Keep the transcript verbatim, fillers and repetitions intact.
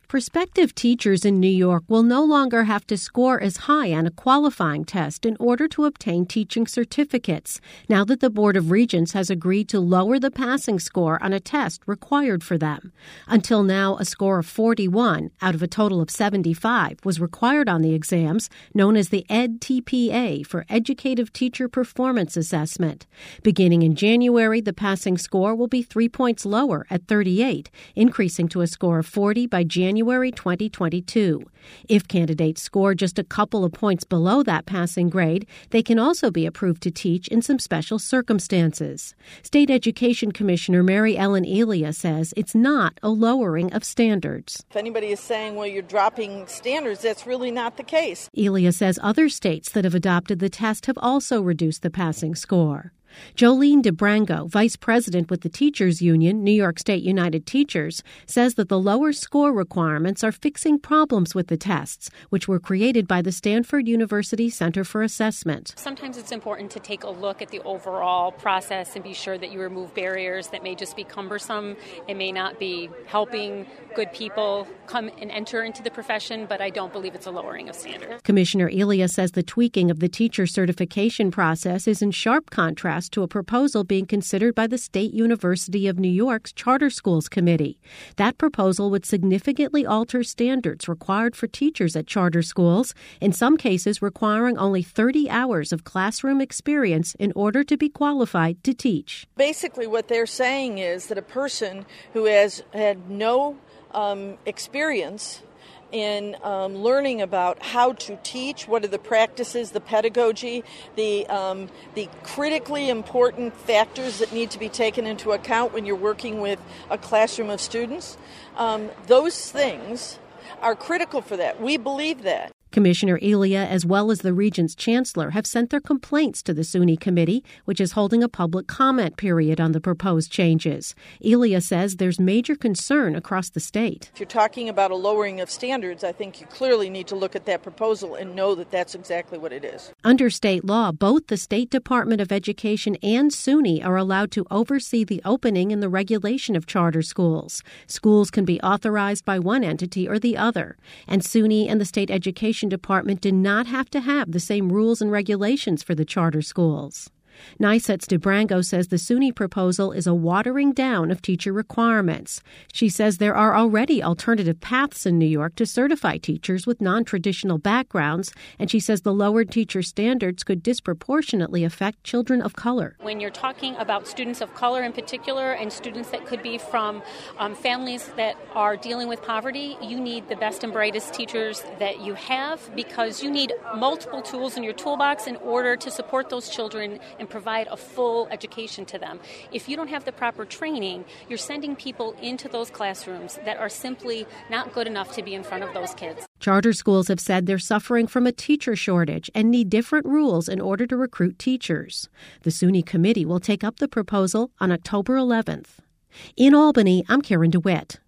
Prospective teachers in New York will no longer have to score as high on a qualifying test in order to obtain teaching certificates, now that the Board of Regents has agreed to lower the passing score on a test required for them. Until now, a score of forty-one out of a total of seventy-five was required on the exams, known as the E D T P A for Educative Teacher Performance Assessment. Beginning in January, the passing score will be three points lower at thirty-eight, increasing to a score of forty by January twenty twenty-two. If candidates score just a couple of points below that passing grade, they can also be approved to teach in some special circumstances. State Education Commissioner Mary Ellen Elia says it's not a lowering of standards. If anybody is saying, well, you're dropping standards, that's really not the case. Elia says other states that have adopted the test have also reduced the passing score. Jolene DeBrango, vice president with the Teachers Union, New York State United Teachers, says that the lower score requirements are fixing problems with the tests, which were created by the Stanford University Center for Assessment. Sometimes it's important to take a look at the overall process and be sure that you remove barriers that may just be cumbersome. It may not be helping good people come and enter into the profession, but I don't believe it's a lowering of standards. Commissioner Elia says the tweaking of the teacher certification process is in sharp contrast to a proposal being considered by the State University of New York's Charter Schools Committee. That proposal would significantly alter standards required for teachers at charter schools, in some cases requiring only thirty hours of classroom experience in order to be qualified to teach. Basically, what they're saying is that a person who has had no um, experience in um, learning about how to teach, what are the practices, the pedagogy, the um, the critically important factors that need to be taken into account when you're working with a classroom of students. Um, those things are critical for that. We believe that. Commissioner Elia, as well as the Regents' Chancellor, have sent their complaints to the SUNY Committee, which is holding a public comment period on the proposed changes. Elia says there's major concern across the state. If you're talking about a lowering of standards, I think you clearly need to look at that proposal and know that that's exactly what it is. Under state law, both the State Department of Education and SUNY are allowed to oversee the opening and the regulation of charter schools. Schools can be authorized by one entity or the other, and SUNY and the State Education Department did not have to have the same rules and regulations for the charter schools. NYSET's DeBrango says the SUNY proposal is a watering down of teacher requirements. She says there are already alternative paths in New York to certify teachers with non-traditional backgrounds, and she says the lowered teacher standards could disproportionately affect children of color. When you're talking about students of color in particular and students that could be from um, families that are dealing with poverty, you need the best and brightest teachers that you have, because you need multiple tools in your toolbox in order to support those children and provide a full education to them. If you don't have the proper training, you're sending people into those classrooms that are simply not good enough to be in front of those kids. Charter schools have said they're suffering from a teacher shortage and need different rules in order to recruit teachers. The SUNY Committee will take up the proposal on October eleventh. In Albany, I'm Karen DeWitt.